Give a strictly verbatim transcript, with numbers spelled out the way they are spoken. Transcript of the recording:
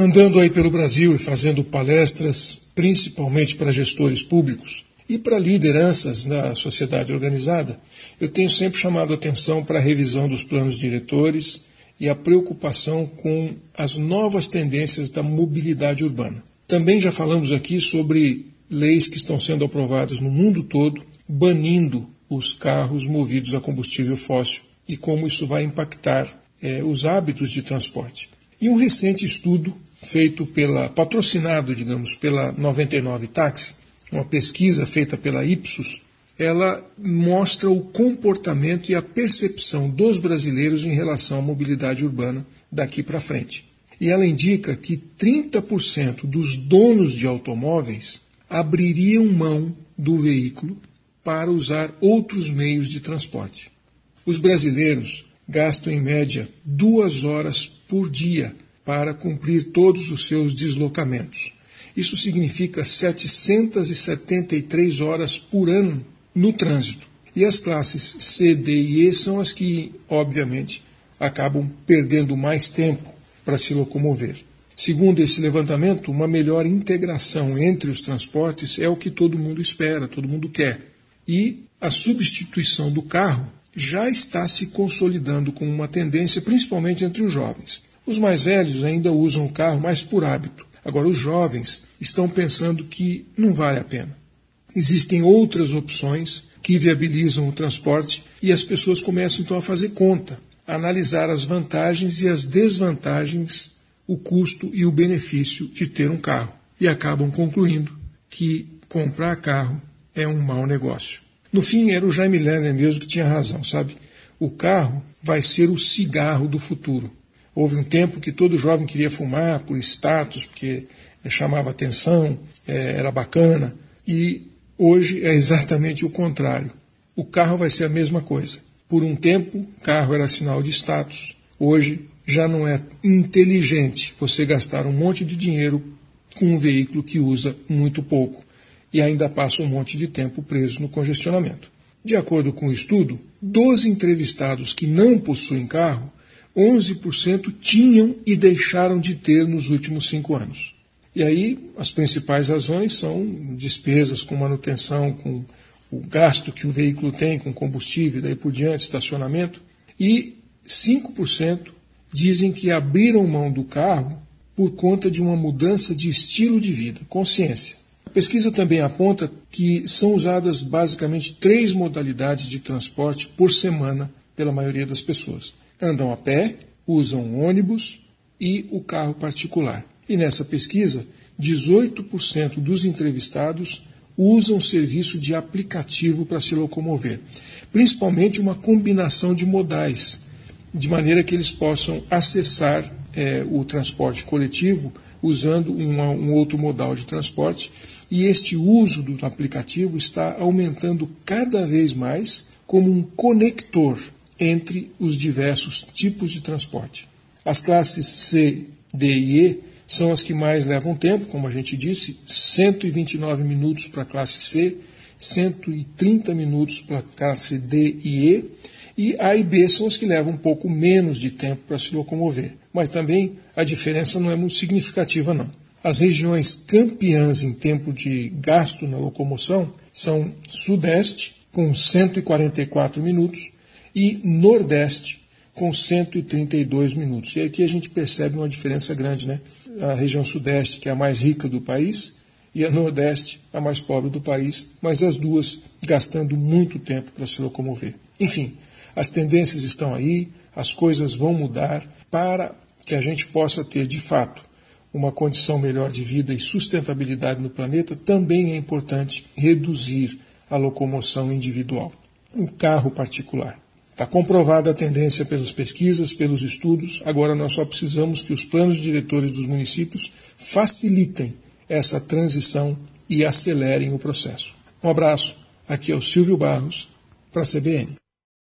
Andando aí pelo Brasil e fazendo palestras, principalmente para gestores públicos e para lideranças da sociedade organizada, eu tenho sempre chamado a atenção para a revisão dos planos diretores e a preocupação com as novas tendências da mobilidade urbana. Também já falamos aqui sobre leis que estão sendo aprovadas no mundo todo, banindo os carros movidos a combustível fóssil e como isso vai impactar eh, os hábitos de transporte. E um recente estudo feito pela, patrocinado, digamos, pela noventa e nove Táxi, uma pesquisa feita pela Ipsos, ela mostra o comportamento e a percepção dos brasileiros em relação à mobilidade urbana daqui para frente. E ela indica que trinta por cento dos donos de automóveis abririam mão do veículo para usar outros meios de transporte. Os brasileiros gastam em média duas horas por dia para cumprir todos os seus deslocamentos. Isso significa setecentas e setenta e três horas por ano no trânsito. E as classes C, D e E são as que, obviamente, acabam perdendo mais tempo para se locomover. Segundo esse levantamento, uma melhor integração entre os transportes é o que todo mundo espera, todo mundo quer. E a substituição do carro já está se consolidando como uma tendência, principalmente entre os jovens. Os mais velhos ainda usam o carro mais por hábito. Agora, os jovens estão pensando que não vale a pena. Existem outras opções que viabilizam o transporte e as pessoas começam então a fazer conta, a analisar as vantagens e as desvantagens, o custo e o benefício de ter um carro. E acabam concluindo que comprar carro é um mau negócio. No fim, era o Jaime Lerner mesmo que tinha razão, sabe? O carro vai ser o cigarro do futuro. Houve um tempo que todo jovem queria fumar por status, porque chamava atenção, era bacana. E hoje é exatamente o contrário. O carro vai ser a mesma coisa. Por um tempo, carro era sinal de status. Hoje já não é inteligente você gastar um monte de dinheiro com um veículo que usa muito pouco e ainda passa um monte de tempo preso no congestionamento. De acordo com o estudo, dos entrevistados que não possuem carro, onze por cento tinham e deixaram de ter nos últimos cinco anos. E aí as principais razões são despesas com manutenção, com o gasto que o veículo tem com combustível, daí por diante, estacionamento, e cinco por cento dizem que abriram mão do carro por conta de uma mudança de estilo de vida, consciência. A pesquisa também aponta que são usadas basicamente três modalidades de transporte por semana pela maioria das pessoas. Andam a pé, usam ônibus e o carro particular. E nessa pesquisa, dezoito por cento dos entrevistados usam serviço de aplicativo para se locomover, principalmente uma combinação de modais, de maneira que eles possam acessar é, o transporte coletivo usando uma, um outro modal de transporte. E este uso do aplicativo está aumentando cada vez mais como um conector entre os diversos tipos de transporte. As classes C, D e E são as que mais levam tempo, como a gente disse, cento e vinte e nove minutos para a classe C, cento e trinta minutos para a classe D e E, e A e B são as que levam um pouco menos de tempo para se locomover. Mas também a diferença não é muito significativa, não. As regiões campeãs em tempo de gasto na locomoção são Sudeste, com cento e quarenta e quatro minutos, e Nordeste, com cento e trinta e dois minutos. E aqui a gente percebe uma diferença grande, né? A região Sudeste, que é a mais rica do país, e a Nordeste, a mais pobre do país, mas as duas gastando muito tempo para se locomover. Enfim, as tendências estão aí, as coisas vão mudar para que a gente possa ter, de fato, uma condição melhor de vida e sustentabilidade no planeta. Também é importante reduzir a locomoção individual, o carro particular. Está comprovada a tendência pelas pesquisas, pelos estudos, agora nós só precisamos que os planos diretores dos municípios facilitem essa transição e acelerem o processo. Um abraço, aqui é o Silvio Barros, para a C B N.